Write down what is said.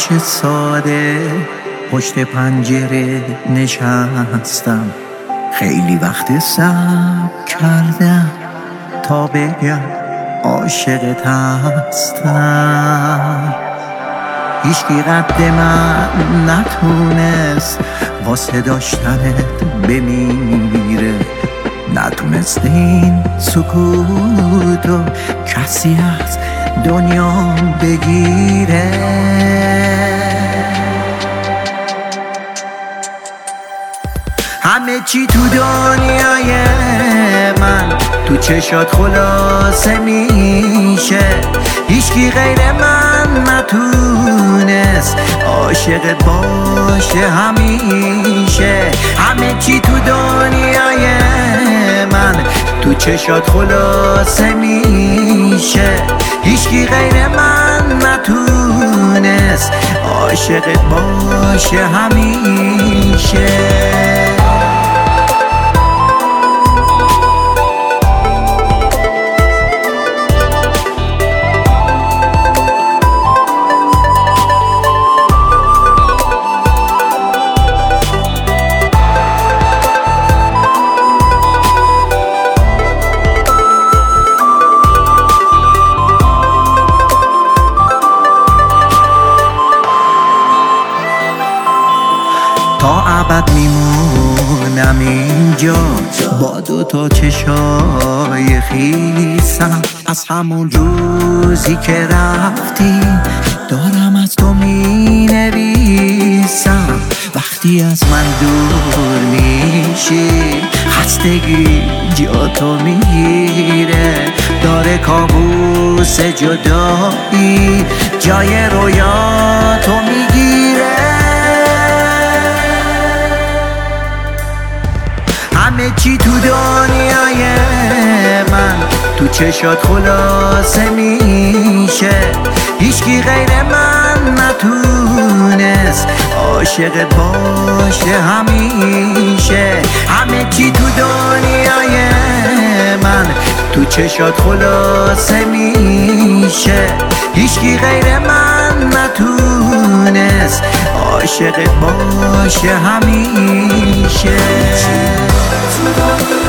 بچه ساده پشت پنجره نشستم، خیلی وقت صبر کردم تا بگم عاشقت هستم. هیچکی قد من نتونست واسه داشتنت بمیره، نتونست این سکوتو کسی از دنیا بگیره. همه چی تو دنیای من تو چشات خلاصه میشه، هیچکی غیر من نتونست عاشقت باشه همیشه. همه چی تو دنیای من تو چشات خلاصه میشه، هیچکی غیر من نتونست عاشقت باشه همیشه. تا ابد میمونم اینجا با دوتا چشای خیسم، از همون روزی که رفتی دارم از تو مینویسم. وقتی از من دور میشی خستگی جا تو میگیره، داره کابوس جدایی جای رویاتو میگیره. همه چی تو دنیای من تو چشات خلاصه میشه، هیچکی غیر من نتونست عاشقت باشه همیشه. همه چی تو دنیای من تو چشات خلاصه میشه، هیچکی غیر من نتونست عاشقت باشه همیشه.